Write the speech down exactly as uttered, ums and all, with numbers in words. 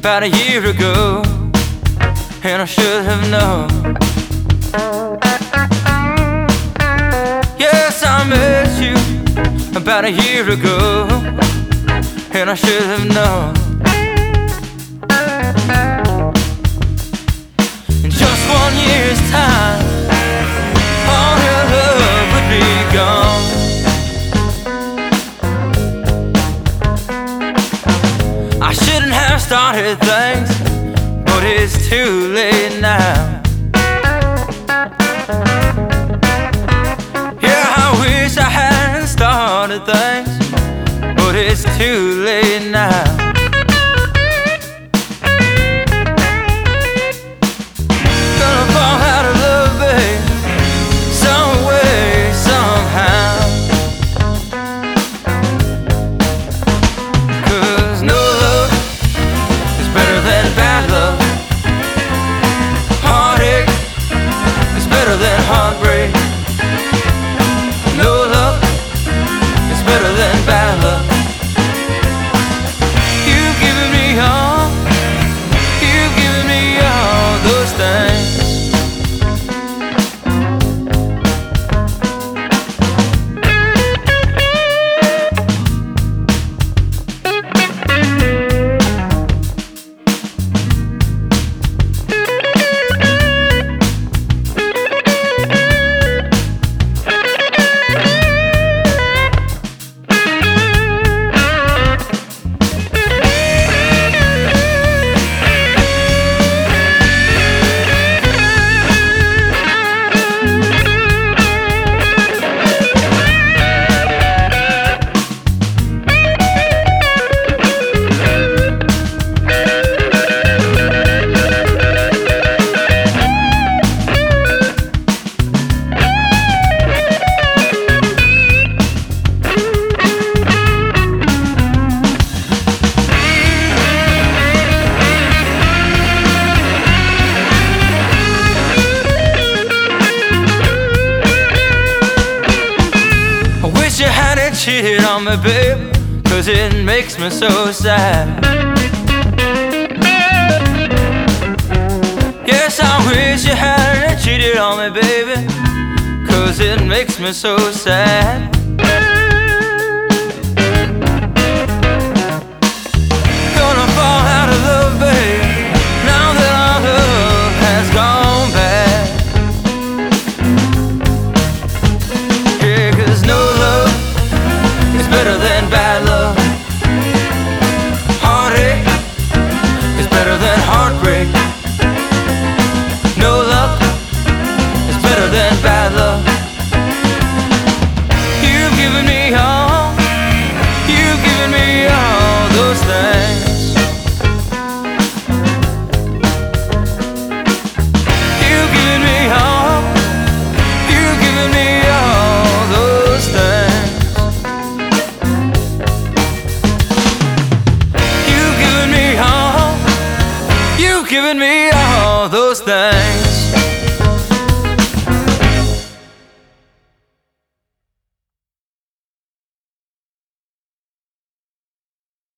about a year ago, and I should have known. Yes, I met you about a year ago, and I should have known. In just one year's time, all your love would be gone. I shouldn't have started things, but it's too late now. Yeah, I wish I hadn't started things, but it's too late now. Gonna fall out of love, babe, some way, somehow. Cause no love is better than bad love. Heartache is better than heartbreak. No love is better than bad love. You've given me all, you've given me all those things. You hadn't cheated on me, babe, cause it makes me so sad. Yes, I wish you hadn't cheated on me, baby, cause it makes me so sad. Gonna fall out of love, babe, now that our love has gone bad. Yeah, cause no love is better than bad love. Heartache is better than heartbreak. No love is better than bad love. You've given me all, you've given me all those things. You've given me all, you've given me all those things. You've given me all those things.